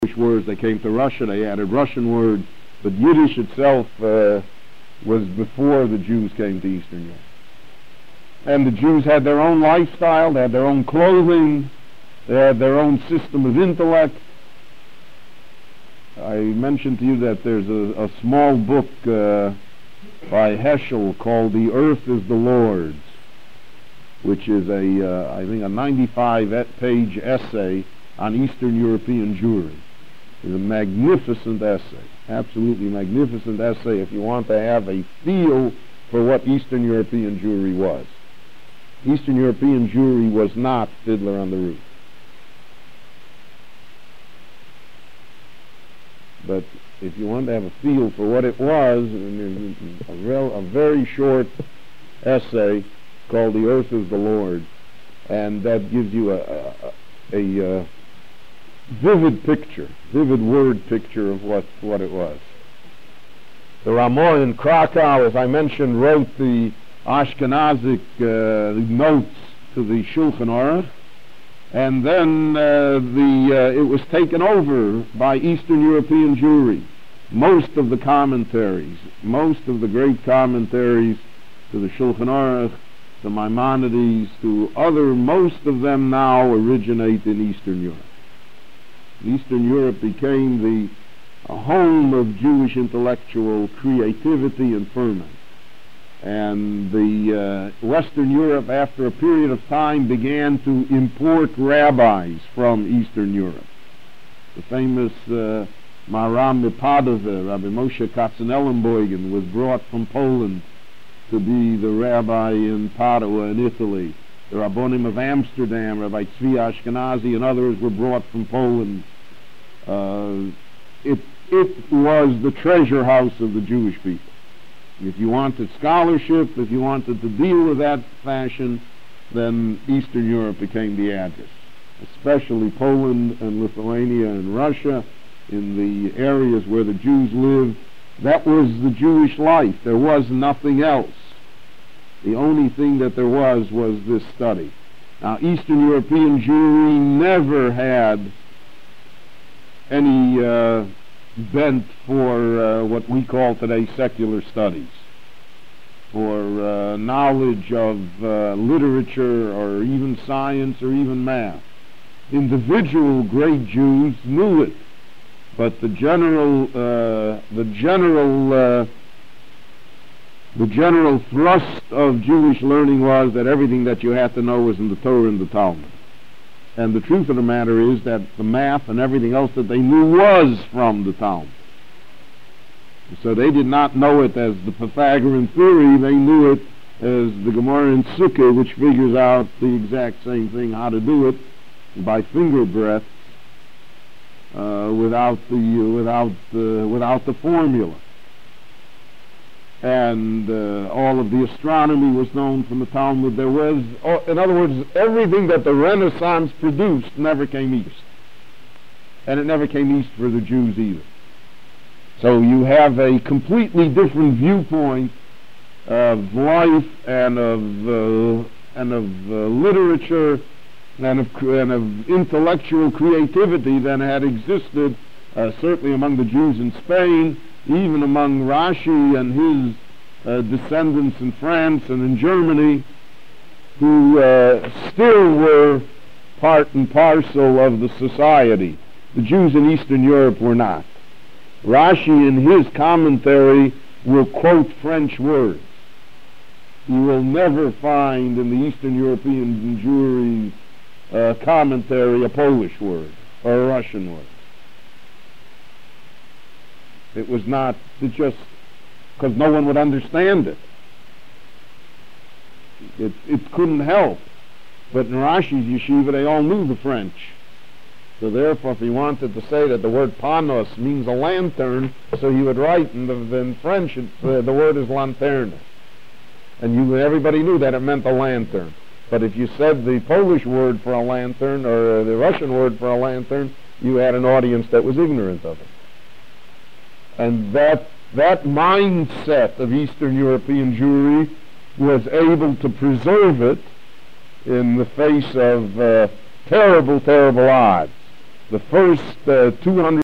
words. They came to Russia, they added Russian words, but Yiddish itself was before the Jews came to Eastern Europe. And the Jews had their own lifestyle, they had their own clothing, they had their own system of intellect. I mentioned to you that there's a small book by Heschel called The Earth is the Lord's, which is I think a 95-page essay on Eastern European Jewry. It's a magnificent essay, absolutely magnificent essay if you want to have a feel for what Eastern European Jewry was. Eastern European Jewry was not Fiddler on the Roof. But if you want to have a feel for what it was, a very short essay called The Earth is the Lord, and that gives you a vivid picture, vivid word picture of what it was. The Ramon in Krakow, as I mentioned, wrote the Ashkenazic notes to the Shulchan Aruch, and then it was taken over by Eastern European Jewry. Most of the commentaries, most of the great commentaries to the Shulchan Aruch, to Maimonides, to most of them now originate in Eastern Europe. Eastern Europe became the home of Jewish intellectual creativity and ferment. And the Western Europe, after a period of time, began to import rabbis from Eastern Europe. The famous Maharam Mipadova, Rabbi Moshe Katzenellenbogen, was brought from Poland to be the rabbi in Padua in Italy. The Rabbonim of Amsterdam, Rabbi Tzvi Ashkenazi and others were brought from Poland. It was the treasure house of the Jewish people. If you wanted scholarship, if you wanted to deal with that fashion, then Eastern Europe became the address, especially Poland and Lithuania and Russia, in the areas where the Jews lived. That was the Jewish life. There was nothing else. The only thing that there was this study. Now, Eastern European Jewry never had any bent for what we call today secular studies, for knowledge of literature or even science or even math. Individual great Jews knew it, but the general thrust of Jewish learning was that everything that you had to know was in the Torah and the Talmud. And the truth of the matter is that the math and everything else that they knew was from the Talmud. So they did not know it as the Pythagorean theory, they knew it as the Gemara in Sukkah, which figures out the exact same thing, how to do it by finger breaths, without the formula. And all of the astronomy was known from the Talmud. There was, in other words, everything that the Renaissance produced never came east. And it never came east for the Jews either. So you have a completely different viewpoint of life and of literature and of intellectual creativity than had existed certainly among the Jews in Spain, even among Rashi and his descendants in France and in Germany, who still were part and parcel of the society. The Jews in Eastern Europe were not. Rashi in his commentary will quote French words. You will never find in the Eastern European Jewry commentary a Polish word or a Russian word. It was not just because no one would understand it. It couldn't help. But in Rashi's yeshiva, they all knew the French. So therefore, if he wanted to say that the word panos means a lantern, so he would write in French, the word is lanterne. And everybody knew that it meant a lantern. But if you said the Polish word for a lantern or the Russian word for a lantern, you had an audience that was ignorant of it. And that mindset of Eastern European Jewry was able to preserve it in the face of terrible, terrible odds. the first 200